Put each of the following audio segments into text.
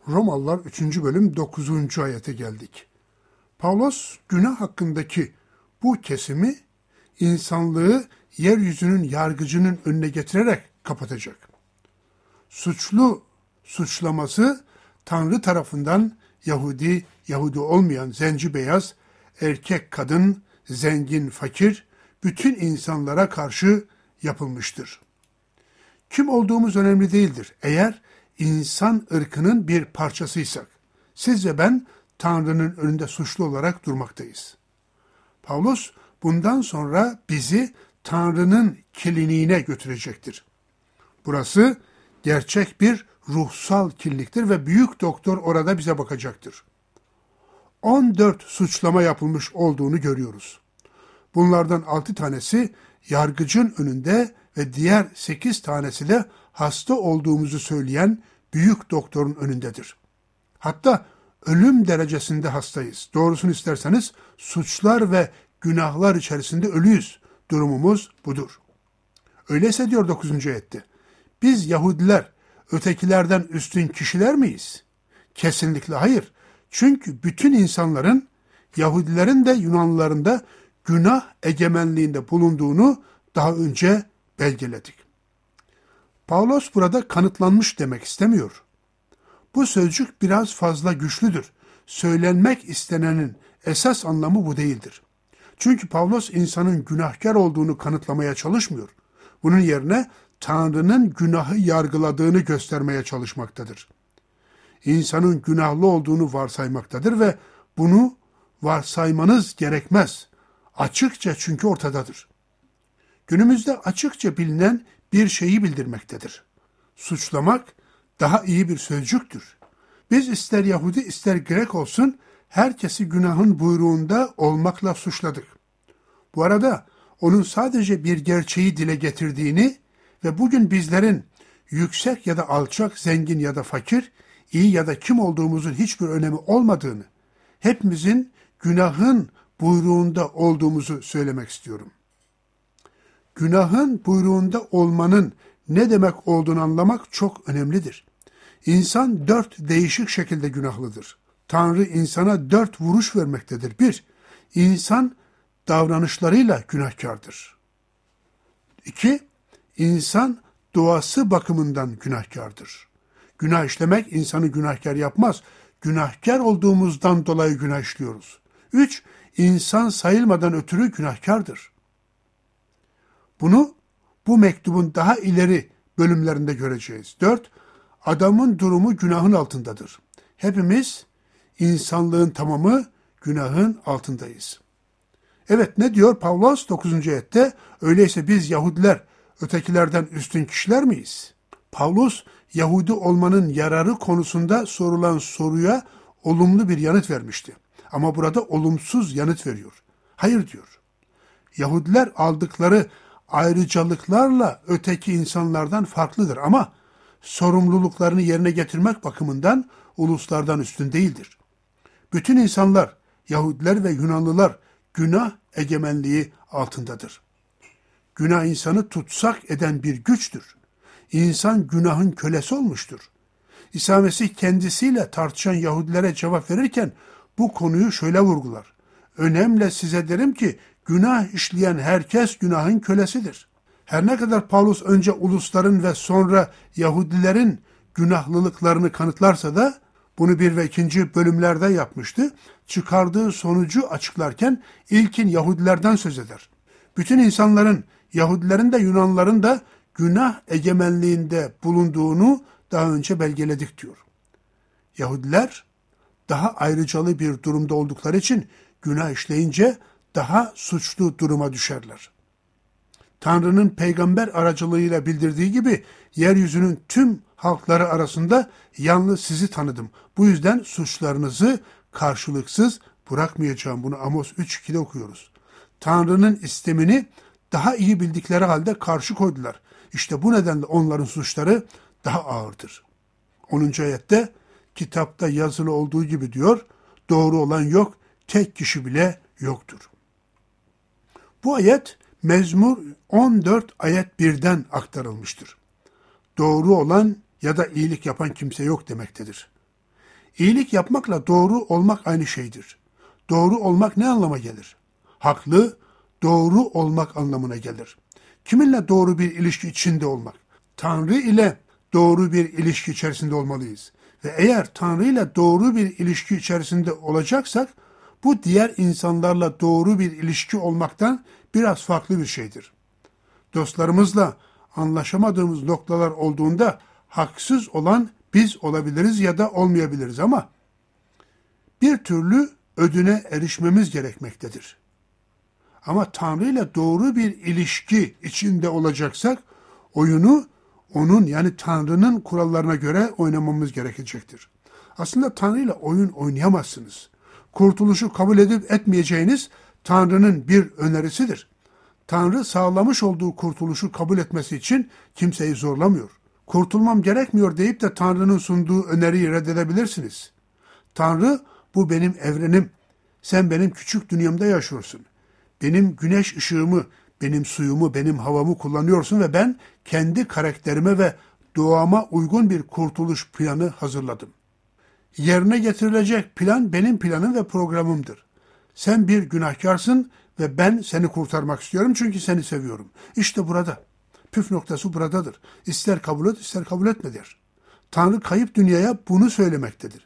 Romalılar 3. bölüm 9. ayete geldik. Pavlos günah hakkındaki bu kesimi insanlığı yeryüzünün yargıcının önüne getirerek kapatacak. Suçlu suçlaması Tanrı tarafından Yahudi olmayan, zenci beyaz, erkek kadın, zengin fakir, bütün insanlara karşı yapılmıştır. Kim olduğumuz önemli değildir. Eğer insan ırkının bir parçasıysak, siz ve ben Tanrı'nın önünde suçlu olarak durmaktayız. Pavlos bundan sonra bizi Tanrı'nın kliniğine götürecektir. Burası gerçek bir ruhsal kliniktir ve büyük doktor orada bize bakacaktır. 14 suçlama yapılmış olduğunu görüyoruz. Bunlardan 6 tanesi yargıcın önünde ve diğer 8 tanesi de hasta olduğumuzu söyleyen büyük doktorun önündedir. Hatta ölüm derecesinde hastayız. Doğrusunu isterseniz suçlar ve günahlar içerisinde ölüyüz. Durumumuz budur. Öyleyse diyor 9. ayette, biz Yahudiler ötekilerden üstün kişiler miyiz? Kesinlikle hayır. Çünkü bütün insanların, Yahudilerin de Yunanlıların da günah egemenliğinde bulunduğunu daha önce belgeledik. Pavlos burada kanıtlanmış demek istemiyor. Bu sözcük biraz fazla güçlüdür. Söylenmek istenenin esas anlamı bu değildir. Çünkü Pavlos insanın günahkar olduğunu kanıtlamaya çalışmıyor. Bunun yerine Tanrı'nın günahı yargıladığını göstermeye çalışmaktadır. İnsanın günahlı olduğunu varsaymaktadır ve bunu varsaymanız gerekmez. Açıkça çünkü ortadadır. Günümüzde açıkça bilinen bir şeyi bildirmektedir. Suçlamak daha iyi bir sözcüktür. Biz ister Yahudi ister Grek olsun herkesi günahın buyruğunda olmakla suçladık. Bu arada onun sadece bir gerçeği dile getirdiğini ve bugün bizlerin yüksek ya da alçak, zengin ya da fakir, iyi ya da kim olduğumuzun hiçbir önemi olmadığını, hepimizin günahın buyruğunda olduğumuzu söylemek istiyorum. Günahın buyruğunda olmanın ne demek olduğunu anlamak çok önemlidir. İnsan 4 değişik şekilde günahlıdır. Tanrı insana 4 vuruş vermektedir. 1. İnsan davranışlarıyla günahkardır. 2. İnsan doğası bakımından günahkardır. Günah işlemek insanı günahkar yapmaz. Günahkar olduğumuzdan dolayı günah işliyoruz. 3. İnsan sayılmadan ötürü günahkardır. Bunu bu mektubun daha ileri bölümlerinde göreceğiz. 4. Adamın durumu günahın altındadır. Hepimiz insanlığın tamamı günahın altındayız. Evet, ne diyor Pavlos 9. ayette? Öyleyse biz Yahudiler ötekilerden üstün kişiler miyiz? Pavlos Yahudi olmanın yararı konusunda sorulan soruya olumlu bir yanıt vermişti. Ama burada olumsuz yanıt veriyor. Hayır diyor. Yahudiler aldıkları ayrıcalıklarla öteki insanlardan farklıdır ama sorumluluklarını yerine getirmek bakımından uluslardan üstün değildir. Bütün insanlar, Yahudiler ve Yunanlılar günah egemenliği altındadır. Günah insanı tutsak eden bir güçtür. İnsan günahın kölesi olmuştur. İsa Mesih kendisiyle tartışan Yahudilere cevap verirken bu konuyu şöyle vurgular. Önemli size derim ki günah işleyen herkes günahın kölesidir. Her ne kadar Pavlos önce ulusların ve sonra Yahudilerin günahlılıklarını kanıtlarsa da bunu 1 ve 2. bölümlerde yapmıştı. Çıkardığı sonucu açıklarken ilkin Yahudilerden söz eder. Bütün insanların, Yahudilerin de Yunanlıların da günah egemenliğinde bulunduğunu daha önce belgeledik diyor. Yahudiler daha ayrıcalı bir durumda oldukları için günah işleyince daha suçlu duruma düşerler. Tanrı'nın peygamber aracılığıyla bildirdiği gibi yeryüzünün tüm halkları arasında yalnız sizi tanıdım. Bu yüzden suçlarınızı karşılıksız bırakmayacağım. Bunu Amos 3.2'de okuyoruz. Tanrı'nın istemini daha iyi bildikleri halde karşı koydular. İşte bu nedenle onların suçları daha ağırdır. 10. ayette kitapta yazılı olduğu gibi diyor, doğru olan yok, tek kişi bile yoktur. Bu ayet Mezmur 14 ayet 1'den aktarılmıştır. Doğru olan ya da iyilik yapan kimse yok demektedir. İyilik yapmakla doğru olmak aynı şeydir. Doğru olmak ne anlama gelir? Haklı, doğru olmak anlamına gelir. Kiminle doğru bir ilişki içinde olmak? Tanrı ile doğru bir ilişki içerisinde olmalıyız. Ve eğer Tanrı ile doğru bir ilişki içerisinde olacaksak, bu diğer insanlarla doğru bir ilişki olmaktan biraz farklı bir şeydir. Dostlarımızla anlaşamadığımız noktalar olduğunda haksız olan biz olabiliriz ya da olmayabiliriz ama bir türlü ödüne erişmemiz gerekmektedir. Ama Tanrı ile doğru bir ilişki içinde olacaksak oyunu onun yani Tanrı'nın kurallarına göre oynamamız gerekecektir. Aslında Tanrı ile oyun oynayamazsınız. Kurtuluşu kabul edip etmeyeceğiniz Tanrı'nın bir önerisidir. Tanrı sağlamış olduğu kurtuluşu kabul etmesi için kimseyi zorlamıyor. Kurtulmam gerekmiyor deyip de Tanrı'nın sunduğu öneriyi reddedebilirsiniz. Tanrı, bu benim evrenim. Sen benim küçük dünyamda yaşıyorsun. Benim güneş ışığımı, benim suyumu, benim havamı kullanıyorsun ve ben kendi karakterime ve doğama uygun bir kurtuluş planı hazırladım. Yerine getirilecek plan benim planım ve programımdır. Sen bir günahkarsın ve ben seni kurtarmak istiyorum çünkü seni seviyorum. İşte burada. Püf noktası buradadır. İster kabul et, ister kabul etme der. Tanrı kayıp dünyaya bunu söylemektedir.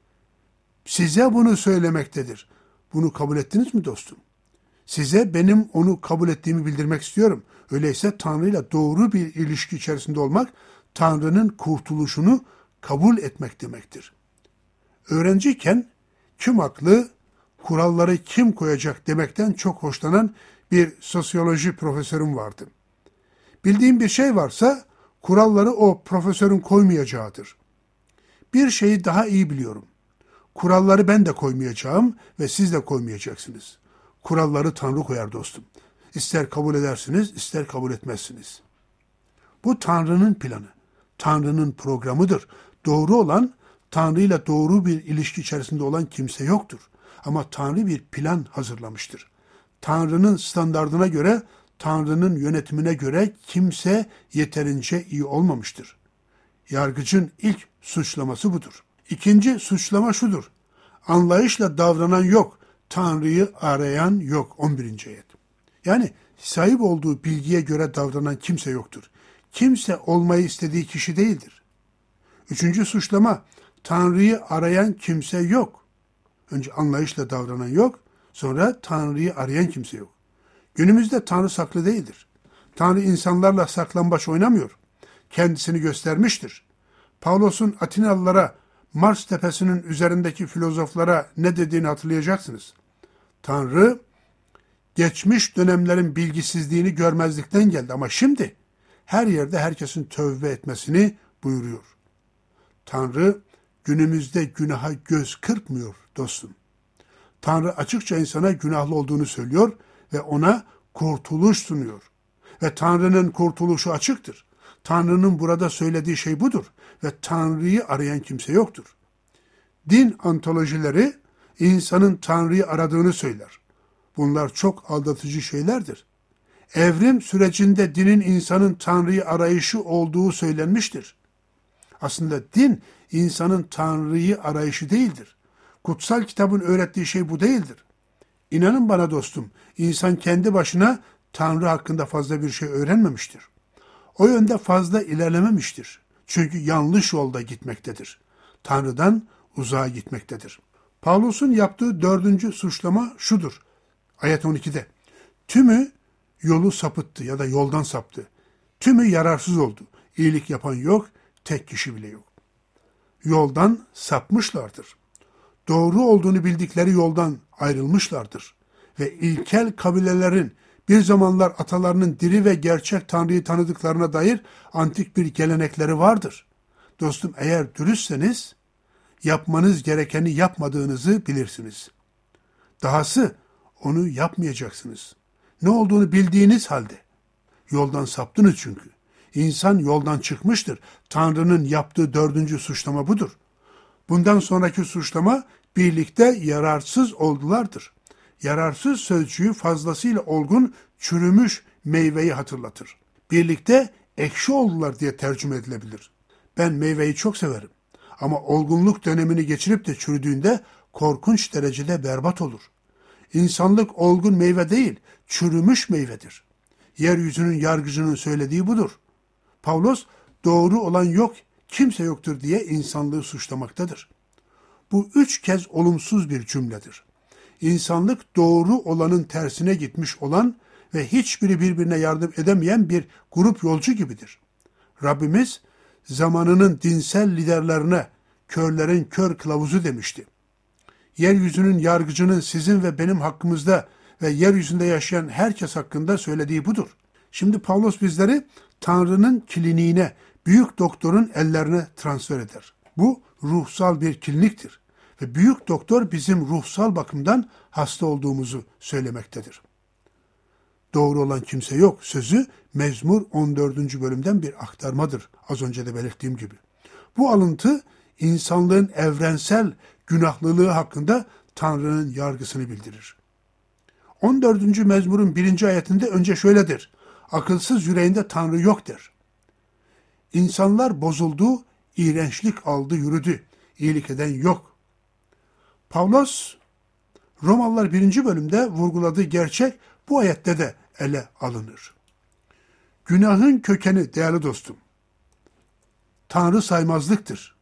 Size bunu söylemektedir. Bunu kabul ettiniz mi dostum? Size benim onu kabul ettiğimi bildirmek istiyorum. Öyleyse Tanrı ile doğru bir ilişki içerisinde olmak, Tanrı'nın kurtuluşunu kabul etmek demektir. Öğrenciyken kim haklı, kuralları kim koyacak demekten çok hoşlanan bir sosyoloji profesörüm vardı. Bildiğim bir şey varsa kuralları o profesörün koymayacağıdır. Bir şeyi daha iyi biliyorum. Kuralları ben de koymayacağım ve siz de koymayacaksınız. Kuralları Tanrı koyar dostum. İster kabul edersiniz, ister kabul etmezsiniz. Bu Tanrı'nın planı, Tanrı'nın programıdır. Doğru olan, Tanrı ile doğru bir ilişki içerisinde olan kimse yoktur. Ama Tanrı bir plan hazırlamıştır. Tanrı'nın standardına göre, Tanrı'nın yönetimine göre kimse yeterince iyi olmamıştır. Yargıcın ilk suçlaması budur. İkinci suçlama şudur. Anlayışla davranan yok, Tanrı'yı arayan yok. 11. ayet. Yani sahip olduğu bilgiye göre davranan kimse yoktur. Kimse olmayı istediği kişi değildir. Üçüncü suçlama, Tanrı'yı arayan kimse yok. Önce anlayışla davranan yok, sonra Tanrı'yı arayan kimse yok. Günümüzde Tanrı saklı değildir. Tanrı insanlarla saklambaç oynamıyor. Kendisini göstermiştir. Pavlos'un Atinalılara, Mars tepesinin üzerindeki filozoflara ne dediğini hatırlayacaksınız. Tanrı, geçmiş dönemlerin bilgisizliğini görmezlikten geldi ama şimdi her yerde herkesin tövbe etmesini buyuruyor. Tanrı, günümüzde günaha göz kırpmıyor dostum. Tanrı açıkça insana günahlı olduğunu söylüyor ve ona kurtuluş sunuyor. Ve Tanrı'nın kurtuluşu açıktır. Tanrı'nın burada söylediği şey budur ve Tanrı'yı arayan kimse yoktur. Din antolojileri insanın Tanrı'yı aradığını söyler. Bunlar çok aldatıcı şeylerdir. Evrim sürecinde dinin insanın Tanrı'yı arayışı olduğu söylenmiştir. Aslında din insanın Tanrı'yı arayışı değildir. Kutsal kitabın öğrettiği şey bu değildir. İnanın bana dostum, insan kendi başına Tanrı hakkında fazla bir şey öğrenmemiştir. O yönde fazla ilerlememiştir. Çünkü yanlış yolda gitmektedir. Tanrı'dan uzağa gitmektedir. Pavlos'un yaptığı 4. suçlama şudur. Ayet 12'de. Tümü yolu sapıttı ya da yoldan saptı. Tümü yararsız oldu. İyilik yapan yok, tek kişi bile yok. Yoldan sapmışlardır. Doğru olduğunu bildikleri yoldan ayrılmışlardır. Ve ilkel kabilelerin bir zamanlar atalarının diri ve gerçek Tanrı'yı tanıdıklarına dair antik bir gelenekleri vardır. Dostum eğer dürüstseniz yapmanız gerekeni yapmadığınızı bilirsiniz. Dahası onu yapmayacaksınız. Ne olduğunu bildiğiniz halde. Yoldan saptınız çünkü. İnsan yoldan çıkmıştır. Tanrı'nın yaptığı 4. suçlama budur. Bundan sonraki suçlama birlikte yararsız oldulardır. Yararsız sözcüğü fazlasıyla olgun, çürümüş meyveyi hatırlatır. Birlikte ekşi oldular diye tercüme edilebilir. Ben meyveyi çok severim. Ama olgunluk dönemini geçirip de çürüdüğünde korkunç derecede berbat olur. İnsanlık olgun meyve değil, çürümüş meyvedir. Yeryüzünün yargıcının söylediği budur. Pavlos, doğru olan yok, kimse yoktur diye insanlığı suçlamaktadır. Bu 3 kez olumsuz bir cümledir. İnsanlık doğru olanın tersine gitmiş olan ve hiçbiri birbirine yardım edemeyen bir grup yolcu gibidir. Rabbimiz zamanının dinsel liderlerine körlerin kör kılavuzu demişti. Yeryüzünün yargıcının sizin ve benim hakkımızda ve yeryüzünde yaşayan herkes hakkında söylediği budur. Şimdi Pavlos bizleri Tanrı'nın kliniğine, büyük doktorun ellerine transfer eder. Bu ruhsal bir kliniktir ve büyük doktor bizim ruhsal bakımdan hasta olduğumuzu söylemektedir. Doğru olan kimse yok sözü Mezmur 14. bölümden bir aktarmadır. Az önce de belirttiğim gibi. Bu alıntı insanlığın evrensel günahlılığı hakkında Tanrı'nın yargısını bildirir. 14. mezmurun 1. ayetinde önce şöyledir. Akılsız yüreğinde Tanrı yok der. İnsanlar bozuldu, iğrençlik aldı yürüdü. İyilik eden yok. Pavlos, Romalılar 1. bölümde vurguladığı gerçek bu ayette de ele alınır. Günahın kökeni değerli dostum, Tanrı saymazlıktır.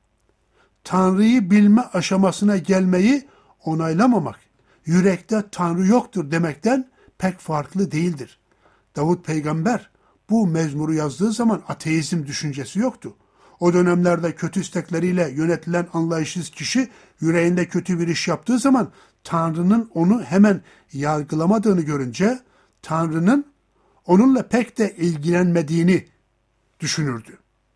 Tanrı'yı bilme aşamasına gelmeyi onaylamamak, yürekte Tanrı yoktur demekten pek farklı değildir. Davut peygamber bu mezmuru yazdığı zaman ateizm düşüncesi yoktu. O dönemlerde kötü istekleriyle yönetilen anlayışsız kişi yüreğinde kötü bir iş yaptığı zaman Tanrı'nın onu hemen yargılamadığını görünce Tanrı'nın onunla pek de ilgilenmediğini düşünürdü.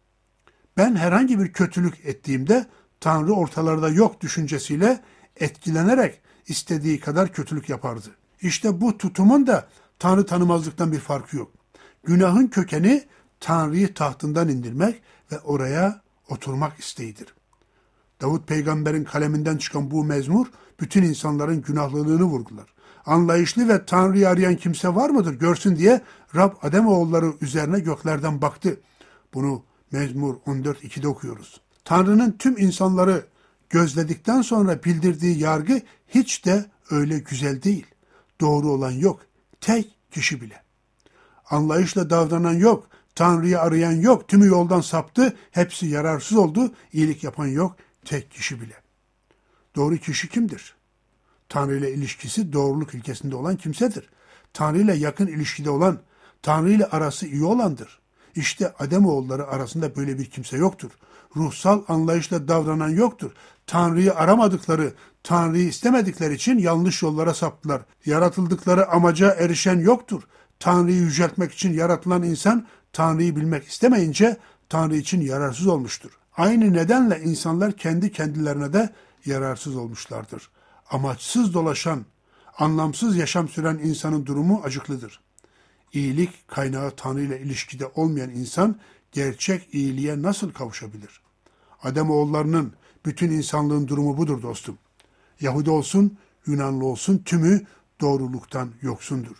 Ben herhangi bir kötülük ettiğimde Tanrı ortalarda yok düşüncesiyle etkilenerek istediği kadar kötülük yapardı. İşte bu tutumun da Tanrı tanımazlıktan bir farkı yok. Günahın kökeni Tanrı'yı tahtından indirmek ve oraya oturmak isteğidir. Davut peygamberin kaleminden çıkan bu mezmur bütün insanların günahlılığını vurgular. Anlayışlı ve Tanrı'yı arayan kimse var mıdır görsün diye Rab Ademoğulları üzerine göklerden baktı. Bunu Mezmur 14.2'de okuyoruz. Tanrı'nın tüm insanları gözledikten sonra bildirdiği yargı hiç de öyle güzel değil. Doğru olan yok. Tek kişi bile. Anlayışla davranan yok. Tanrı'yı arayan yok. Tümü yoldan saptı. Hepsi yararsız oldu. İyilik yapan yok. Tek kişi bile. Doğru kişi kimdir? Tanrı ile ilişkisi doğruluk ilkesinde olan kimsedir. Tanrı ile yakın ilişkide olan, Tanrı ile arası iyi olandır. İşte Ademoğulları arasında böyle bir kimse yoktur. Ruhsal anlayışla davranan yoktur. Tanrı'yı aramadıkları, Tanrı'yı istemedikleri için yanlış yollara saptılar. Yaratıldıkları amaca erişen yoktur. Tanrı'yı yüceltmek için yaratılan insan, Tanrı'yı bilmek istemeyince Tanrı için yararsız olmuştur. Aynı nedenle insanlar kendi kendilerine de yararsız olmuşlardır. Amaçsız dolaşan, anlamsız yaşam süren insanın durumu acıklıdır. İyilik kaynağı Tanrı ile ilişkide olmayan insan gerçek iyiliğe nasıl kavuşabilir? Ademoğullarının bütün insanlığın durumu budur dostum. Yahudi olsun, Yunanlı olsun tümü doğruluktan yoksundur.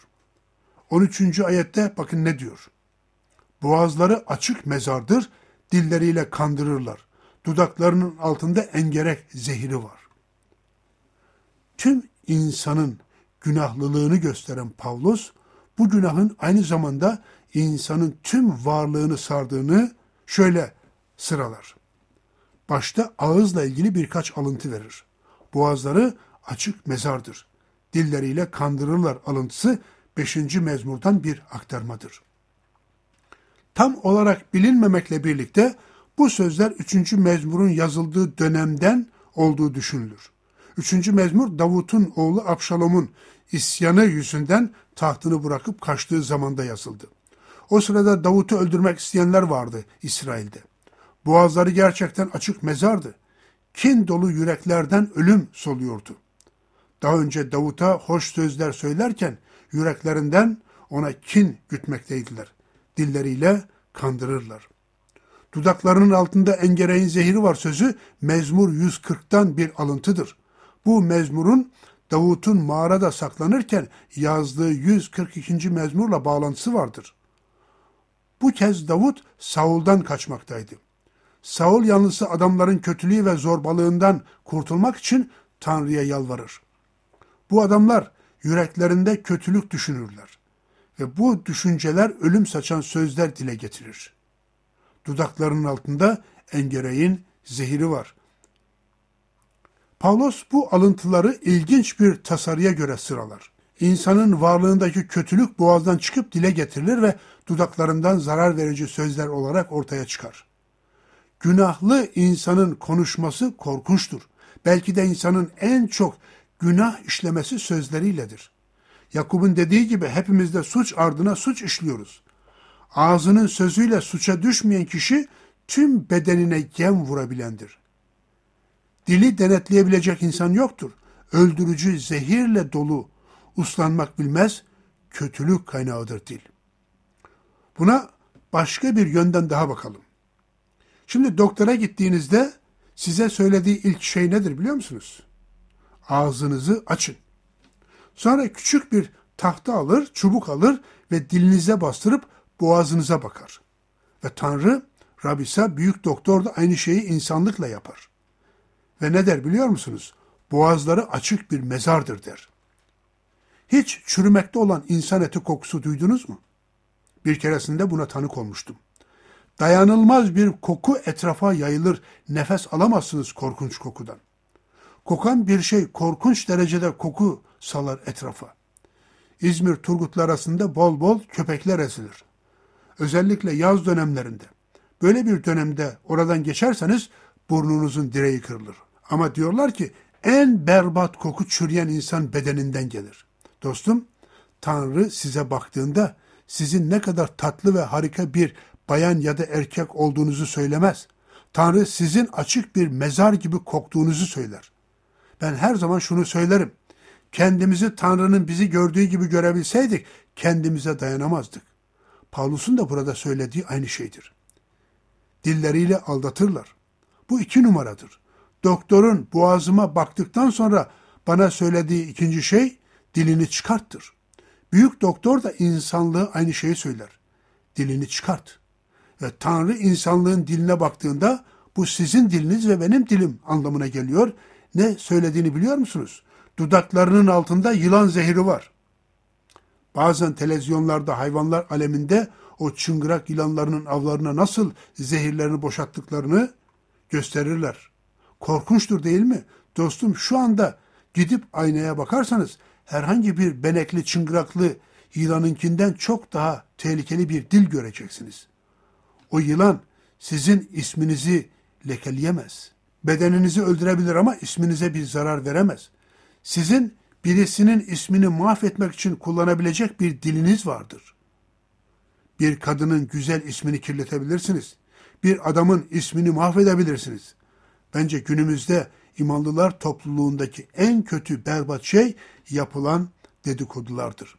13. ayette bakın ne diyor? Boğazları açık mezardır, dilleriyle kandırırlar. Dudaklarının altında engerek zehiri var. Tüm insanın günahlılığını gösteren Pavlos, bu günahın aynı zamanda insanın tüm varlığını sardığını şöyle sıralar. Başta ağızla ilgili birkaç alıntı verir. Boğazları açık mezardır. Dilleriyle kandırırlar alıntısı 5. mezmurdan bir aktarmadır. Tam olarak bilinmemekle birlikte bu sözler 3. mezmurun yazıldığı dönemden olduğu düşünülür. 3. mezmur Davut'un oğlu Abşalom'un isyanı yüzünden tahtını bırakıp kaçtığı zamanda yazıldı. O sırada Davut'u öldürmek isteyenler vardı İsrail'de. Boğazları gerçekten açık mezardı. Kin dolu yüreklerden ölüm soluyordu. Daha önce Davut'a hoş sözler söylerken yüreklerinden ona kin gütmekteydiler. Dilleriyle kandırırlar. Dudaklarının altında engereğin zehri var sözü Mezmur 140'tan bir alıntıdır. Bu mezmurun Davut'un mağarada saklanırken yazdığı 142. mezmurla bağlantısı vardır. Bu kez Davut Saul'dan kaçmaktaydı. Saul yanlısı adamların kötülüğü ve zorbalığından kurtulmak için Tanrı'ya yalvarır. Bu adamlar yüreklerinde kötülük düşünürler ve bu düşünceler ölüm saçan sözler dile getirir. Dudaklarının altında engereğin zehiri var. Pavlos bu alıntıları ilginç bir tasarıya göre sıralar. İnsanın varlığındaki kötülük boğazdan çıkıp dile getirilir ve dudaklarından zarar verici sözler olarak ortaya çıkar. Günahlı insanın konuşması korkunçtur. Belki de insanın en çok günah işlemesi sözleriyledir. Yakup'un dediği gibi hepimiz de suç ardına suç işliyoruz. Ağzının sözüyle suça düşmeyen kişi tüm bedenine gem vurabilendir. Dili denetleyebilecek insan yoktur. Öldürücü zehirle dolu, uslanmak bilmez, kötülük kaynağıdır dil. Buna başka bir yönden daha bakalım. Şimdi doktora gittiğinizde size söylediği ilk şey nedir biliyor musunuz? Ağzınızı açın. Sonra küçük bir tahta alır, çubuk alır ve dilinize bastırıp boğazınıza bakar. Ve Tanrı, Rab İsa, büyük doktor da aynı şeyi insanlıkla yapar. Ve ne der biliyor musunuz? Boğazları açık bir mezardır der. Hiç çürümekte olan insan eti kokusu duydunuz mu? Bir keresinde buna tanık olmuştum. Dayanılmaz bir koku etrafa yayılır, nefes alamazsınız korkunç kokudan. Kokan bir şey korkunç derecede koku salar etrafa. İzmir Turgutlu arasında bol bol köpekler ezilir. Özellikle yaz dönemlerinde. Böyle bir dönemde oradan geçerseniz burnunuzun direği kırılır. Ama diyorlar ki en berbat koku çürüyen insan bedeninden gelir. Dostum, Tanrı size baktığında sizin ne kadar tatlı ve harika bir bayan ya da erkek olduğunuzu söylemez. Tanrı sizin açık bir mezar gibi koktuğunuzu söyler. Ben her zaman şunu söylerim. Kendimizi Tanrı'nın bizi gördüğü gibi görebilseydik kendimize dayanamazdık. Pavlus'un da burada söylediği aynı şeydir. Dilleriyle aldatırlar. Bu 2 numaradır. Doktorun boğazıma baktıktan sonra bana söylediği ikinci şey dilini çıkarttır. Büyük doktor da insanlığı aynı şeyi söyler. Dilini çıkart. Ve Tanrı insanlığın diline baktığında bu sizin diliniz ve benim dilim anlamına geliyor. Ne söylediğini biliyor musunuz? Dudaklarının altında yılan zehri var. Bazen televizyonlarda hayvanlar aleminde o çıngırak yılanlarının avlarına nasıl zehirlerini boşalttıklarını gösterirler. Korkunçtur değil mi? Dostum, şu anda gidip aynaya bakarsanız herhangi bir benekli çıngıraklı yılanınkinden çok daha tehlikeli bir dil göreceksiniz. O yılan sizin isminizi lekeleyemez. Bedeninizi öldürebilir ama isminize bir zarar veremez. Sizin birisinin ismini mahvetmek için kullanabilecek bir diliniz vardır. Bir kadının güzel ismini kirletebilirsiniz. Bir adamın ismini mahvedebilirsiniz. Bence günümüzde imanlılar topluluğundaki en kötü berbat şey yapılan dedikodulardır.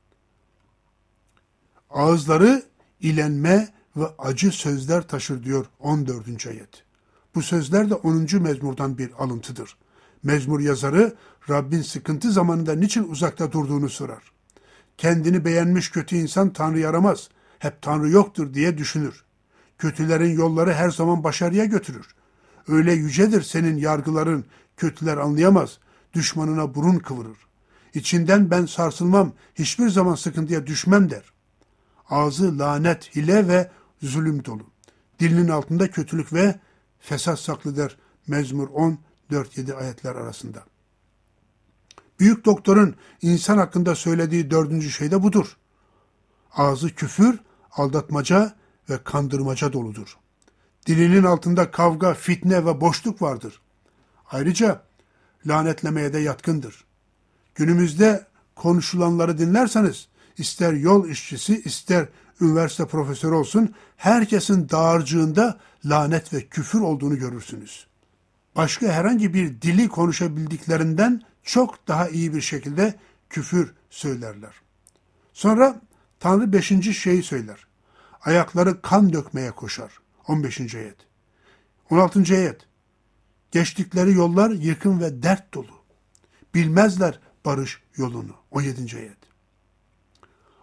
Ağızları ilenme ve acı sözler taşır diyor 14. ayet. Bu sözler de 10. mezmurdan bir alıntıdır. Mezmur yazarı Rabbin sıkıntı zamanında niçin uzakta durduğunu sorar. Kendini beğenmiş kötü insan Tanrı aramaz, hep Tanrı yoktur diye düşünür. Kötülerin yolları her zaman başarıya götürür. Öyle yücedir senin yargıların, kötüler anlayamaz, düşmanına burun kıvırır. İçinden ben sarsılmam, hiçbir zaman sıkıntıya düşmem der. Ağzı lanet, hile ve zulüm dolu. Dilinin altında kötülük ve fesat saklı der Mezmur 10, 4-7 ayetler arasında. Büyük doktorun insan hakkında söylediği 4. şey de budur. Ağzı küfür, aldatmaca ve kandırmaca doludur. Dilinin altında kavga, fitne ve boşluk vardır. Ayrıca lanetlemeye de yatkındır. Günümüzde konuşulanları dinlerseniz, ister yol işçisi, ister üniversite profesörü olsun, herkesin dağarcığında lanet ve küfür olduğunu görürsünüz. Başka herhangi bir dili konuşabildiklerinden çok daha iyi bir şekilde küfür söylerler. Sonra Tanrı 5. şeyi söyler. Ayakları kan dökmeye koşar. 15. ayet. 16. ayet. Geçtikleri yollar yıkım ve dert dolu. Bilmezler barış yolunu. 17. ayet.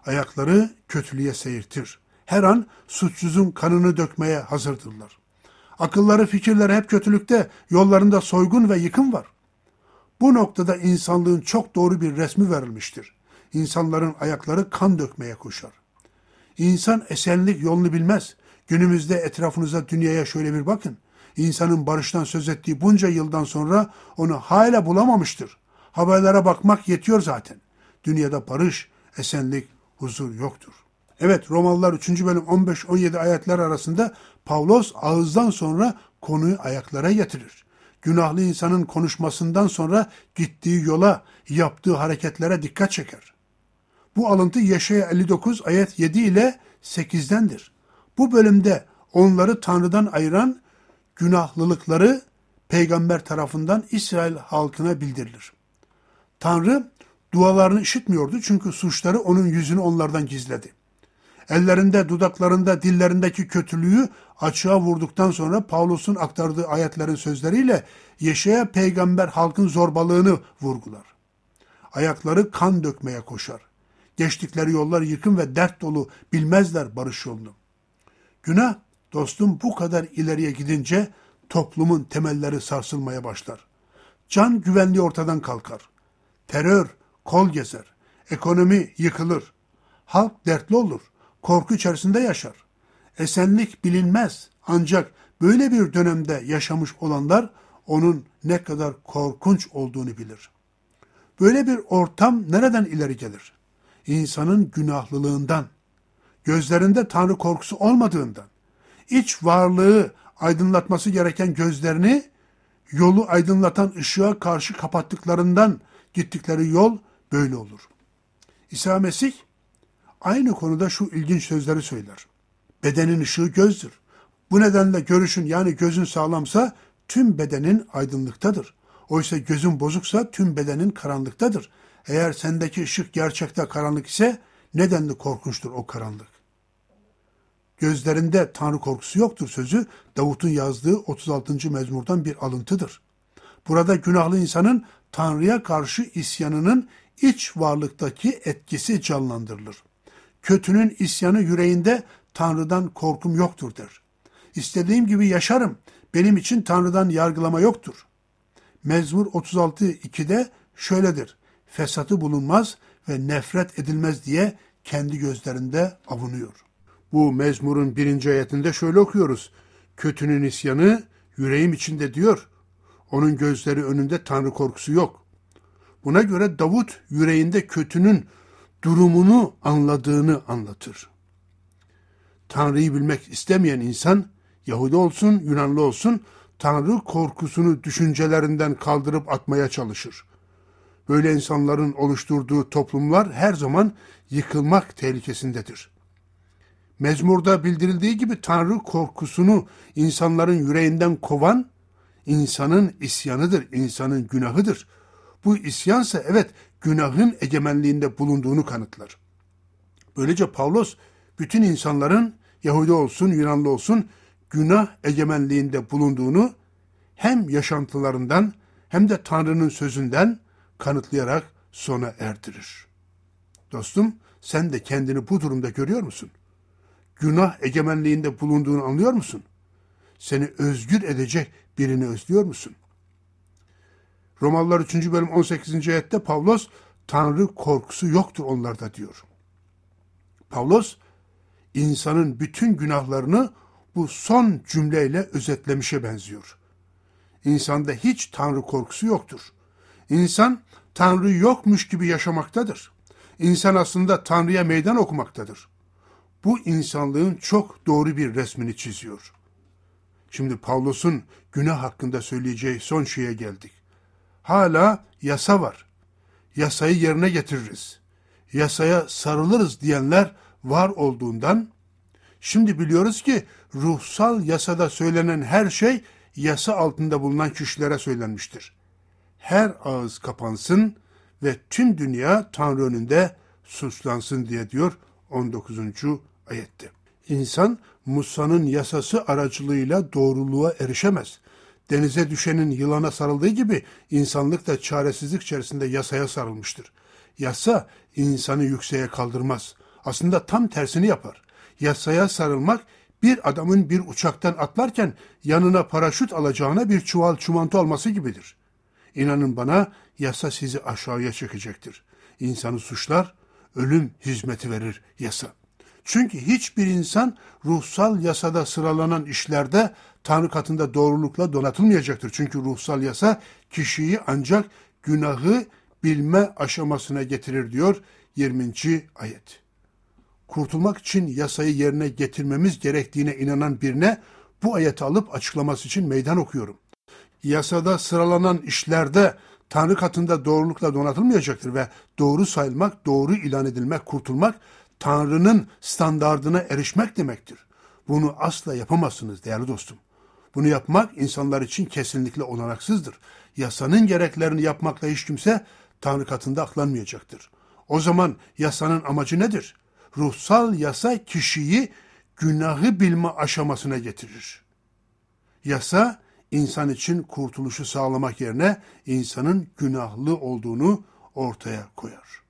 Ayakları kötülüğe seyirtir. Her an suçsuzun kanını dökmeye hazırdırlar. Akılları, fikirleri hep kötülükte, yollarında soygun ve yıkım var. Bu noktada insanlığın çok doğru bir resmi verilmiştir. İnsanların ayakları kan dökmeye koşar. İnsan esenlik yolunu bilmez. Günümüzde etrafınıza, dünyaya şöyle bir bakın. İnsanın barıştan söz ettiği bunca yıldan sonra onu hala bulamamıştır. Haberlere bakmak yetiyor zaten. Dünyada barış, esenlik, huzur yoktur. Evet, Romalılar 3. bölüm 15-17 ayetler arasında Pavlos ağızdan sonra konuyu ayaklara getirir. Günahlı insanın konuşmasından sonra gittiği yola, yaptığı hareketlere dikkat çeker. Bu alıntı Yeşaya 59 ayet 7 ile 8'dendir. Bu bölümde onları Tanrı'dan ayıran günahlılıkları peygamber tarafından İsrail halkına bildirilir. Tanrı dualarını işitmiyordu çünkü suçları onun yüzünü onlardan gizledi. Ellerinde, dudaklarında, dillerindeki kötülüğü açığa vurduktan sonra Pavlos'un aktardığı ayetlerin sözleriyle Yeşaya peygamber halkın zorbalığını vurgular. Ayakları kan dökmeye koşar. Geçtikleri yollar yıkım ve dert dolu, bilmezler barış yolunu. Günah, dostum, bu kadar ileriye gidince toplumun temelleri sarsılmaya başlar. Can güvenliği ortadan kalkar. Terör kol gezer. Ekonomi yıkılır. Halk dertli olur. Korku içerisinde yaşar. Esenlik bilinmez. Ancak böyle bir dönemde yaşamış olanlar onun ne kadar korkunç olduğunu bilir. Böyle bir ortam nereden ileri gelir? İnsanın günahlılığından, gözlerinde Tanrı korkusu olmadığından, iç varlığı aydınlatması gereken gözlerini yolu aydınlatan ışığa karşı kapattıklarından gittikleri yol böyle olur. İsa Mesih aynı konuda şu ilginç sözleri söyler. Bedenin ışığı gözdür. Bu nedenle görüşün, yani gözün sağlamsa tüm bedenin aydınlıktadır. Oysa gözün bozuksa tüm bedenin karanlıktadır. Eğer sendeki ışık gerçekte karanlık ise nedenli korkunçtur o karanlık. Gözlerinde Tanrı korkusu yoktur sözü Davut'un yazdığı 36. mezmurdan bir alıntıdır. Burada günahlı insanın Tanrı'ya karşı isyanının iç varlıktaki etkisi canlandırılır. Kötünün isyanı yüreğinde Tanrı'dan korkum yoktur der. İstediğim gibi yaşarım. Benim için Tanrı'dan yargılama yoktur. Mezmur 36:2'de şöyledir. Fesatı bulunmaz ve nefret edilmez diye kendi gözlerinde avunuyor. Bu mezmurun 1. ayetinde şöyle okuyoruz. Kötünün isyanı yüreğim içinde diyor. Onun gözleri önünde Tanrı korkusu yok. Buna göre Davut yüreğinde kötünün durumunu anladığını anlatır. Tanrı'yı bilmek istemeyen insan, Yahudi olsun, Yunanlı olsun, Tanrı korkusunu düşüncelerinden kaldırıp atmaya çalışır. Böyle insanların oluşturduğu toplumlar her zaman yıkılmak tehlikesindedir. Mezmurda bildirildiği gibi Tanrı korkusunu insanların yüreğinden kovan, insanın isyanıdır, insanın günahıdır. Bu isyansa evet günahın egemenliğinde bulunduğunu kanıtlar. Böylece Pavlos bütün insanların Yahudi olsun, Yunanlı olsun günah egemenliğinde bulunduğunu hem yaşantılarından hem de Tanrı'nın sözünden kanıtlayarak sona erdirir. Dostum, sen de kendini bu durumda görüyor musun? Günah egemenliğinde bulunduğunu anlıyor musun? Seni özgür edecek birini özlüyor musun? Romalılar 3. bölüm 18. ayette Pavlos, Tanrı korkusu yoktur onlarda diyor. Pavlos, insanın bütün günahlarını bu son cümleyle özetlemişe benziyor. İnsanda hiç Tanrı korkusu yoktur. İnsan Tanrı yokmuş gibi yaşamaktadır. İnsan aslında Tanrı'ya meydan okumaktadır. Bu insanlığın çok doğru bir resmini çiziyor. Şimdi Pavlos'un günah hakkında söyleyeceği son şeye geldik. Hala yasa var. Yasayı yerine getiririz. Yasaya sarılırız diyenler var olduğundan, şimdi biliyoruz ki ruhsal yasada söylenen her şey yasa altında bulunan kişilere söylenmiştir. Her ağız kapansın ve tüm dünya Tanrı önünde suçlansın diye diyor 19. ayette. İnsan Musa'nın yasası aracılığıyla doğruluğa erişemez. Denize düşenin yılana sarıldığı gibi insanlık da çaresizlik içerisinde yasaya sarılmıştır. Yasa insanı yükseğe kaldırmaz. Aslında tam tersini yapar. Yasaya sarılmak bir adamın bir uçaktan atlarken yanına paraşüt alacağına bir çuval çimento alması gibidir. İnanın bana, yasa sizi aşağıya çekecektir. İnsanı suçlar, ölüm hizmeti verir yasa. Çünkü hiçbir insan ruhsal yasada sıralanan işlerde Tanrı katında doğrulukla donatılmayacaktır. Çünkü ruhsal yasa kişiyi ancak günahı bilme aşamasına getirir diyor 20. ayet. Kurtulmak için yasayı yerine getirmemiz gerektiğine inanan birine bu ayeti alıp açıklaması için meydan okuyorum. Yasada sıralanan işlerde Tanrı katında doğrulukla donatılmayacaktır ve doğru sayılmak, doğru ilan edilmek, kurtulmak, Tanrı'nın standardına erişmek demektir. Bunu asla yapamazsınız değerli dostum. Bunu yapmak insanlar için kesinlikle olanaksızdır. Yasanın gereklerini yapmakla hiç kimse Tanrı katında aklanmayacaktır. O zaman yasanın amacı nedir? Ruhsal yasa kişiyi günahı bilme aşamasına getirir. Yasa, insan için kurtuluşu sağlamak yerine insanın günahlı olduğunu ortaya koyar.